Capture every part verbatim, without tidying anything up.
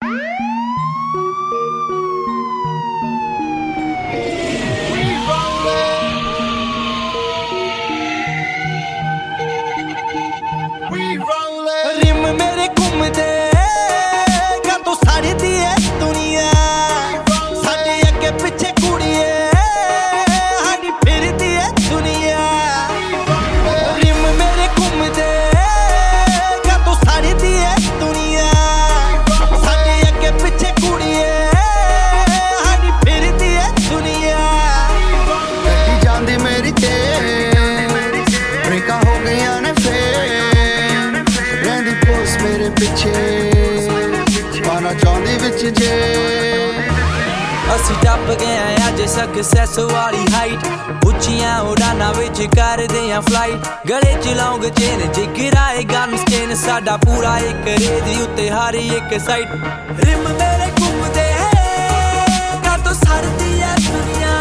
Rim मेरे घूमदे कातों सारी दी है दुनिया साडे अगे पिछे कुड़िए हाडी फिरदी है दुनिया। रिम मेरे घूमदे कातों सारी दी है दुनिया साडे अगे पिछे कुड़िए हाडी फिरदी है दुनिया। गड्डी जांदी मेरी ते ब्रेका हो गईयां ने मेरे पिछे पाना चाहती विच जे असी टप गए अज सक्सेस वाली हाइट उच्चियां उड़ाना विच करदे आ फ्लाइट गले च लौंग चेन जिगराए गन स्टेन साडा पूरा एक रेज उत्ते हर एक साइड। रिम मेरे घूमदे कातों सरदी है दुनिया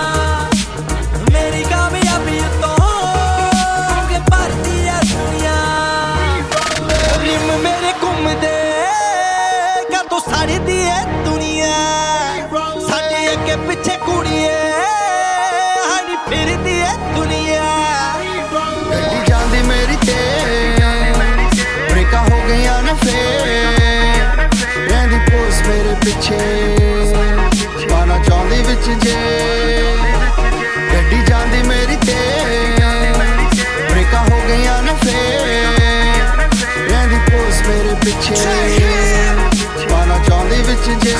मेरी कामयाबी तो के भरदी है दुनिया। रिम मेरे घूमदे कातों सारी दी है दुनिया साडे अगे पिछे कुड़िए हाडी फिरदी है दुनिया। गड्डी जांदी मेरी ते ब्रेका हो गईयां ने फेर रहिंदी पोस मेरे पिछे पाना चाहती विच जे। गड्डी जांदी मेरी ते ब्रेका हो गईयां ने फेर रहिंदी पोस मेरे पिछे पाना चाहती विच जे।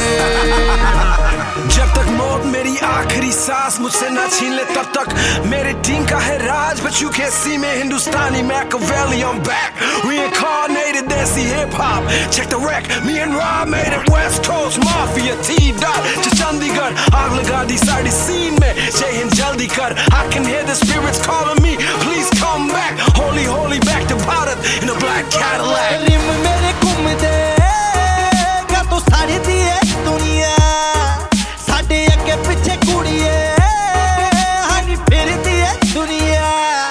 जब तक मौत मेरी आखिरी सांस मुझसे ना छीन ले तब तक मेरे टीम का है राज but you can't see me Hindustani Machiavelli I'm back reincarnated desi hip hop check the wreck me and Rob made it West Coast Mafia T-Dot to Chandigarh aag laga di saadi scene mein Jai Hind jaldi kar I can hear the spirits calling me please come back holy holy back to Bharat in a black Cadillac। Rim मेरे घूमदे कातों सारी दी है दुनिया साडे अगे पिछे कुड़िए हाडी फिरदी है दुनिया।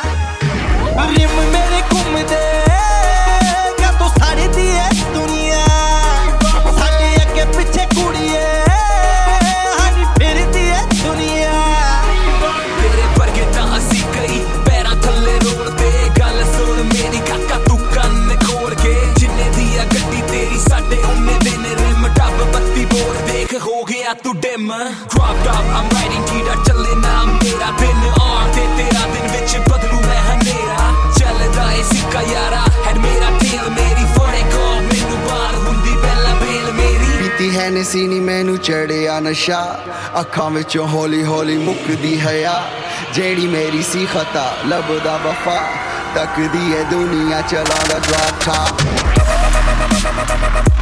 रिम मेरे घूमदे कातों सारी दी है दुनिया साडे अगे पिछे कुड़िए हाडी फिरदी है दुनिया। तेरे वर्गे तां असी कई पैरां थल्ले रोड़दे गल सुन मेरी काका तू कन्न खोल के जिन्ने दी आ गड्डी तेरी साडे उन्ने दिन रिम टप बत्ती बोल देख हो गया तू dim crop top I'm riding कीड़ा चले नाम तेरा दिन और ते तेरा दिन विच बदलू मैं हनेरा चलदा ए सिक्का यारा हैड मेरा टेल मेरी फोड़े को मैनू बाल हुंदी पहला बेल मेरी पीती है नसीनी मैनू चढ़िया नशा अखां विचों हौली हौली मुकदी हया जेड़ी मेरी सी खता लभदा वफा तकदी है दुनिया चलांदा ड्रॉप टॉप।